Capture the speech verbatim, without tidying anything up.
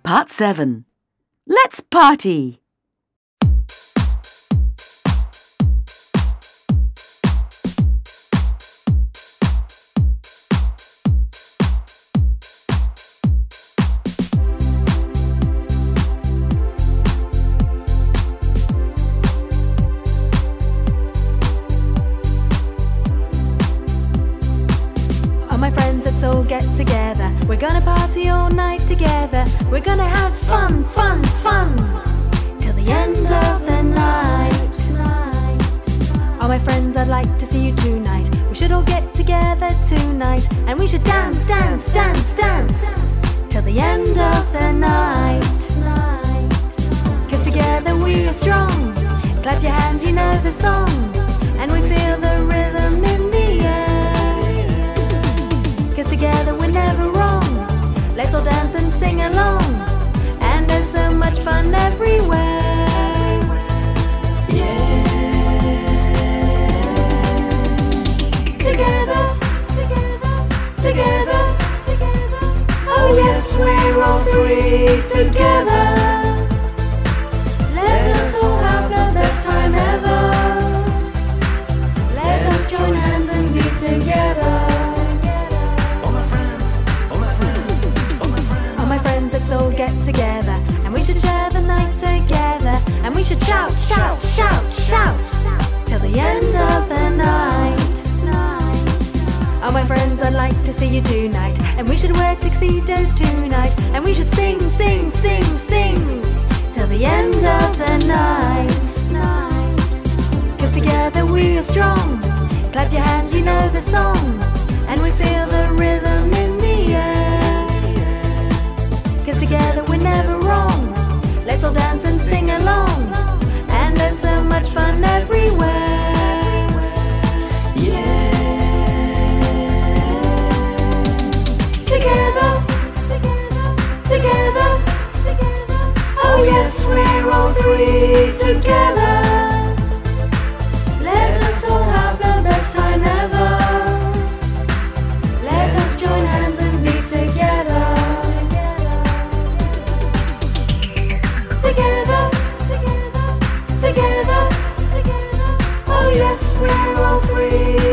Part seven. Let's party! My friends, let's all get together. We're gonna party all night together. We're gonna have fun, fun, fun till the end of the night. Oh, my friends, I'd like to see you tonight. We should all get together tonight, and we should dance, dance, dance, dance till the end of the night. 'Cause together we are strong. Clap your hands, you know the song, and we feel the rhythm in the air. 'Cause together we're never wrong. Let's all dance and sing along, and there's so much fun everywhere. Yeah. Together, together, together, together. Oh yes, we're all three together. Let us all have the best time ever. Let us join hands and be together. Let's all get together, and we should share the night together, and we should shout, shout, shout, shout till the end of the night. Oh, my friends, I'd like to see you tonight, and we should wear tuxedos tonight, and we should sing, sing, sing, sing till the end of the night. 'Cause together we are strong. Clap your hands, you know the song, and we feel the rhythm in the air. 'Cause together we're never wrong. Let's all dance and sing along, and there's so much fun everywhere. Yeah. Together, together, together, together. Oh yes, we're all three together. Let us all have the best time ever. Let us join hands and be together. Together, together, together, together. Oh yes, we're all free.